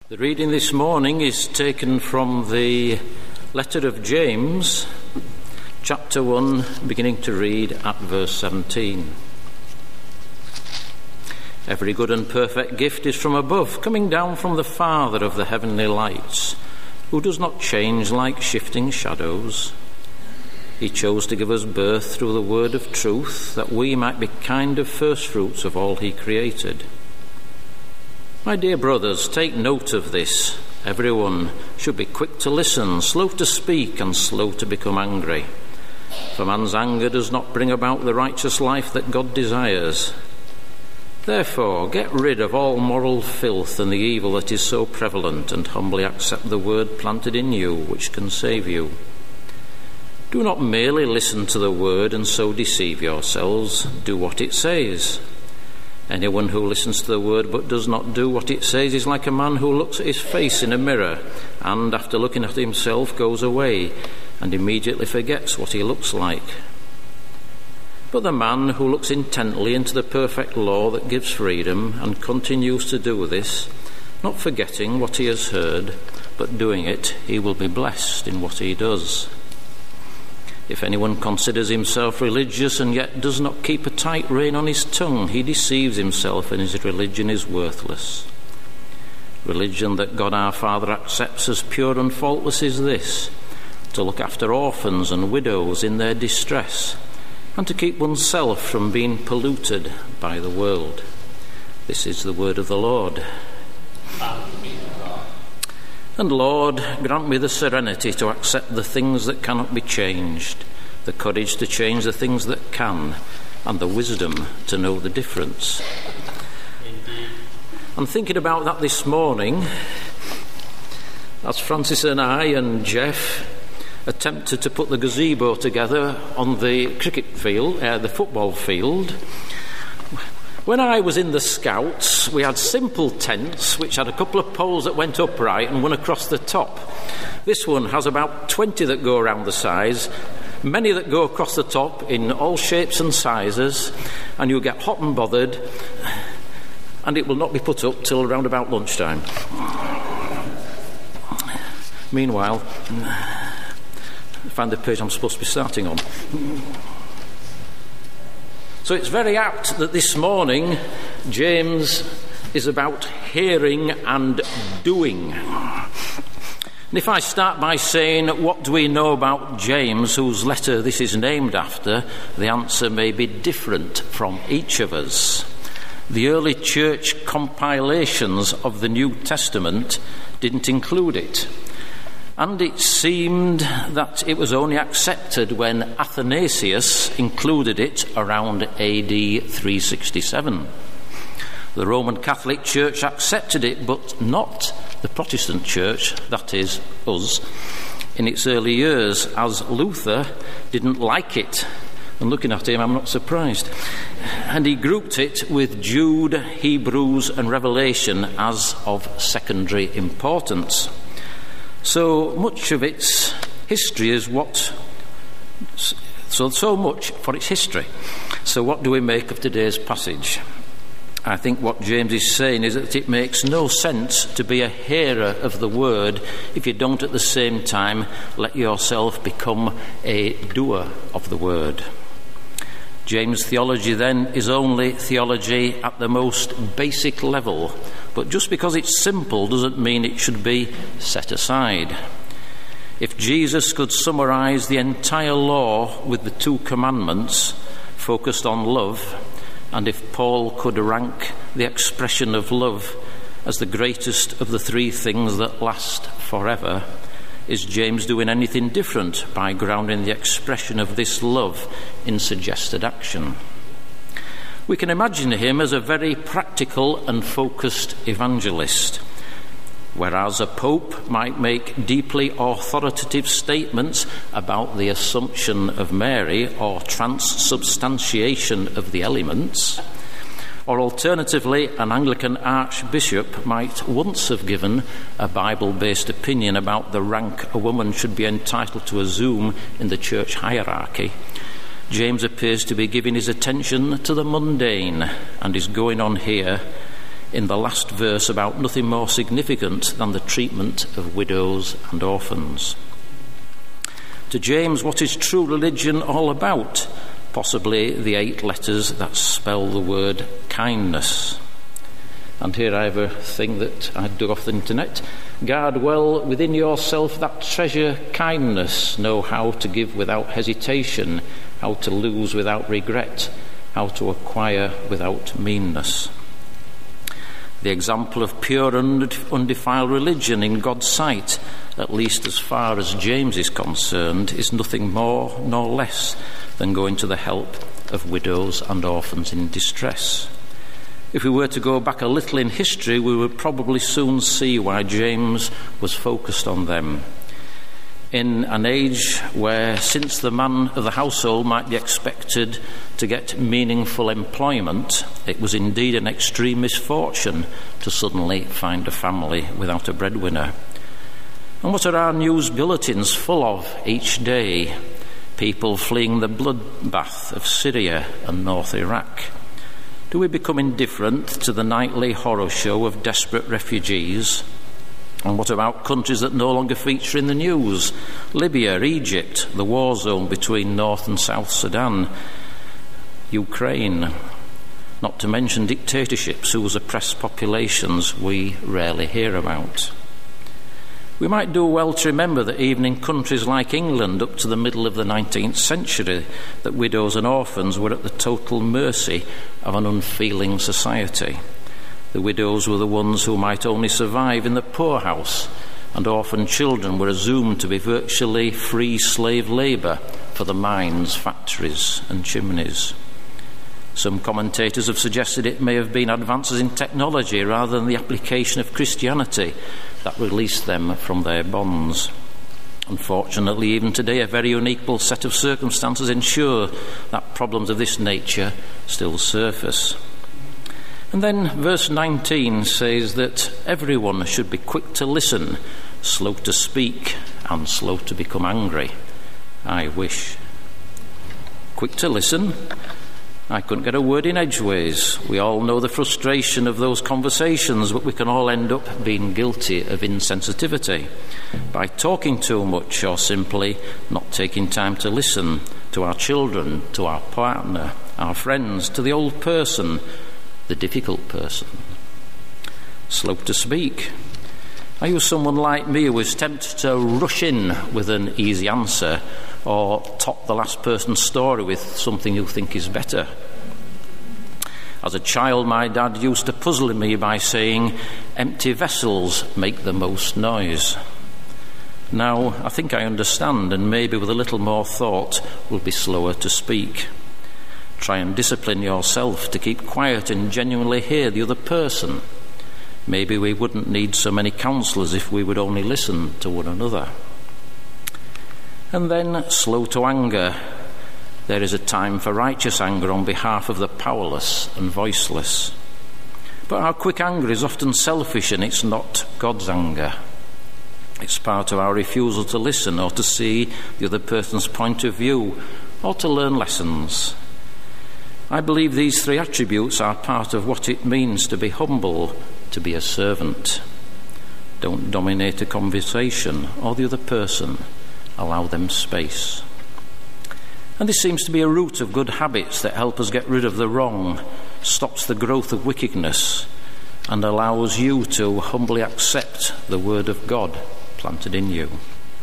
The reading this morning is taken from the letter of James, chapter 1, beginning to read at verse 17. Every good and perfect gift is from above, coming down from the Father of the heavenly lights, who does not change like shifting shadows. He chose to give us birth through the word of truth, that we might be kind of firstfruits of all he created. My dear brothers, take note of this. Everyone should be quick to listen, slow to speak, and slow to become angry. For man's anger does not bring about the righteous life that God desires. Therefore, get rid of all moral filth and the evil that is so prevalent, and humbly accept the word planted in you, which can save you. Do not merely listen to the word and so deceive yourselves. Do what it says. Anyone who listens to the word but does not do what it says is like a man who looks at his face in a mirror and, after looking at himself, goes away and immediately forgets what he looks like. But the man who looks intently into the perfect law that gives freedom and continues to do this, not forgetting what he has heard, but doing it, he will be blessed in what he does. If anyone considers himself religious and yet does not keep a tight rein on his tongue, he deceives himself and his religion is worthless. Religion that God our Father accepts as pure and faultless is this: to look after orphans and widows in their distress, and to keep oneself from being polluted by the world. This is the word of the Lord. And Lord, grant me the serenity to accept the things that cannot be changed, the courage to change the things that can, and the wisdom to know the difference. Indeed. I'm thinking about that this morning as Francis and I and Jeff attempted to put the gazebo together on the cricket field, the football field. When I was in the Scouts, we had simple tents which had a couple of poles that went upright and one across the top. This one has about 20 that go around the sides, many that go across the top in all shapes and sizes, and you'll get hot and bothered, and it will not be put up till around about lunchtime. Meanwhile, find the page I'm supposed to be starting on. So it's very apt that this morning James is about hearing and doing. And if I start by saying, what do we know about James, whose letter this is named after, the answer may be different from each of us. The early church compilations of the New Testament didn't include it. And it seemed that it was only accepted when Athanasius included it around AD 367. The Roman Catholic Church accepted it, but not the Protestant Church, that is, us, in its early years, as Luther didn't like it. And looking at him, I'm not surprised. And he grouped it with Jude, Hebrews, and Revelation as of secondary importance. So much of its history is so much for its history. So what do we make of today's passage? I think what James is saying is that it makes no sense to be a hearer of the word if you don't at the same time let yourself become a doer of the word. James' theology then is only theology at the most basic level, but just because it's simple doesn't mean it should be set aside. If Jesus could summarize the entire law with the 2 commandments focused on love, and if Paul could rank the expression of love as the greatest of the 3 things that last forever, is James doing anything different by grounding the expression of this love in suggested action? We can imagine him as a very practical and focused evangelist, whereas a pope might make deeply authoritative statements about the Assumption of Mary or transubstantiation of the elements. Or alternatively, an Anglican archbishop might once have given a Bible-based opinion about the rank a woman should be entitled to assume in the church hierarchy. James appears to be giving his attention to the mundane and is going on here in the last verse about nothing more significant than the treatment of widows and orphans. To James, what is true religion all about? Possibly the 8 letters that spell the word kindness. And here I have a thing that I dug off the internet. Guard well within yourself that treasure kindness. Know how to give without hesitation, how to lose without regret, how to acquire without meanness. The example of pure and undefiled religion in God's sight, at least as far as James is concerned, is nothing more nor less than going to the help of widows and orphans in distress. If we were to go back a little in history, we would probably soon see why James was focused on them. In an age where, since the man of the household might be expected to get meaningful employment, it was indeed an extreme misfortune to suddenly find a family without a breadwinner. And what are our news bulletins full of each day? People fleeing the bloodbath of Syria and North Iraq. Do we become indifferent to the nightly horror show of desperate refugees? And what about countries that no longer feature in the news? Libya, Egypt, the war zone between North and South Sudan, Ukraine, not to mention dictatorships whose oppressed populations we rarely hear about. We might do well to remember that even in countries like England up to the middle of the 19th century, that widows and orphans were at the total mercy of an unfeeling society. The widows were the ones who might only survive in the poorhouse, and orphan children were assumed to be virtually free slave labour for the mines, factories and chimneys. Some commentators have suggested it may have been advances in technology rather than the application of Christianity that released them from their bonds. Unfortunately, even today, a very unequal set of circumstances ensure that problems of this nature still surface. And then verse 19 says that everyone should be quick to listen, slow to speak, and slow to become angry. I wish. Quick to listen. I couldn't get a word in edgeways. We all know the frustration of those conversations, but we can all end up being guilty of insensitivity by talking too much or simply not taking time to listen to our children, to our partner, our friends, to the old person, the difficult person. Slow to speak. Are you someone like me who is tempted to rush in with an easy answer or top the last person's story with something you think is better? As a child, my dad used to puzzle me by saying, empty vessels make the most noise. Now, I think I understand, and maybe with a little more thought will be slower to speak. Try and discipline yourself to keep quiet and genuinely hear the other person. Maybe we wouldn't need so many counsellors if we would only listen to one another. And then slow to anger. There is a time for righteous anger on behalf of the powerless and voiceless. But our quick anger is often selfish, and it's not God's anger. It's part of our refusal to listen or to see the other person's point of view or to learn lessons. I believe these 3 attributes are part of what it means to be humble, to be a servant. Don't dominate a conversation or the other person. Allow them space. And this seems to be a root of good habits that help us get rid of the wrong, stops the growth of wickedness, and allows you to humbly accept the word of God planted in you.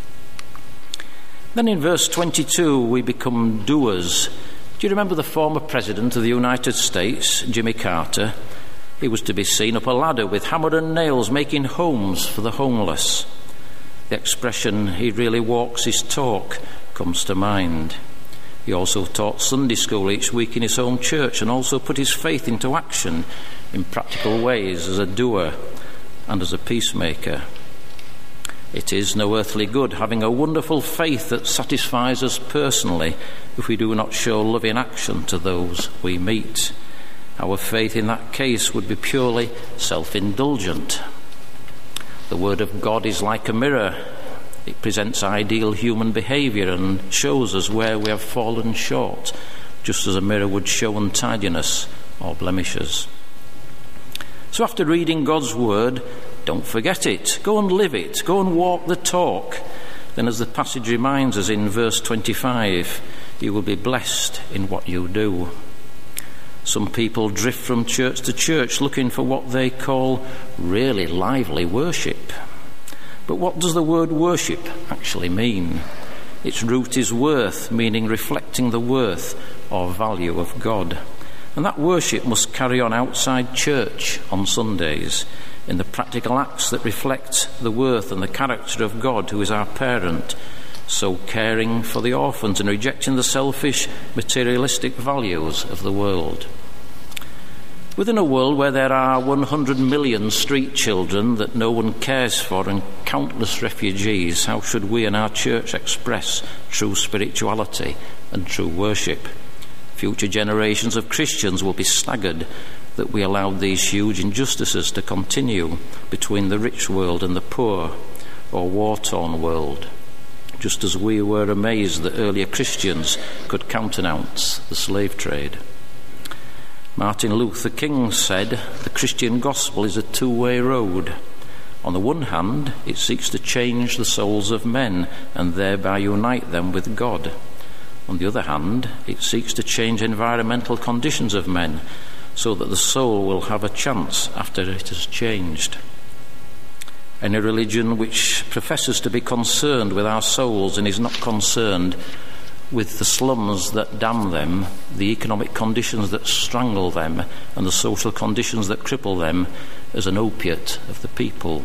Then in verse 22 we become doers. Do you remember the former President of the United States, Jimmy Carter? He was to be seen up a ladder with hammer and nails making homes for the homeless. The expression, he really walks his talk, comes to mind. He also taught Sunday school each week in his home church and also put his faith into action in practical ways as a doer and as a peacemaker. It is no earthly good having a wonderful faith that satisfies us personally if we do not show love in action to those we meet. Our faith in that case would be purely self-indulgent. The Word of God is like a mirror. It presents ideal human behaviour and shows us where we have fallen short, just as a mirror would show untidiness or blemishes. So after reading God's word, don't forget it. Go and live it. Go and walk the talk. Then, as the passage reminds us in verse 25, you will be blessed in what you do. Some people drift from church to church looking for what they call really lively worship. But what does the word worship actually mean? Its root is worth, meaning reflecting the worth or value of God. And that worship must carry on outside church on Sundays, in the practical acts that reflect the worth and the character of God, who is our parent, so caring for the orphans and rejecting the selfish, materialistic values of the world. Within a world where there are 100 million street children that no one cares for and countless refugees, how should we in our church express true spirituality and true worship? Future generations of Christians will be staggered that we allowed these huge injustices to continue between the rich world and the poor or war-torn world, just as we were amazed that earlier Christians could countenance the slave trade. Martin Luther King said, the Christian gospel is a two-way road. On the one hand, it seeks to change the souls of men and thereby unite them with God. On the other hand, it seeks to change environmental conditions of men so that the soul will have a chance after it has changed. Any religion which professes to be concerned with our souls and is not concerned with the slums that damn them, the economic conditions that strangle them, and the social conditions that cripple them, is an opiate of the people.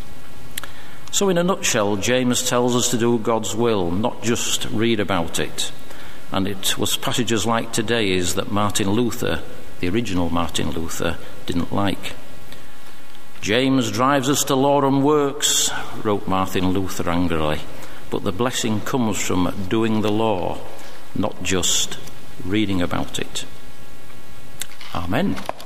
So in a nutshell, James tells us to do God's will, not just read about it. And it was passages like today's that Martin Luther, the original Martin Luther, didn't like. James drives us to law and works, wrote Martin Luther angrily, but the blessing comes from doing the law, not just reading about it. Amen.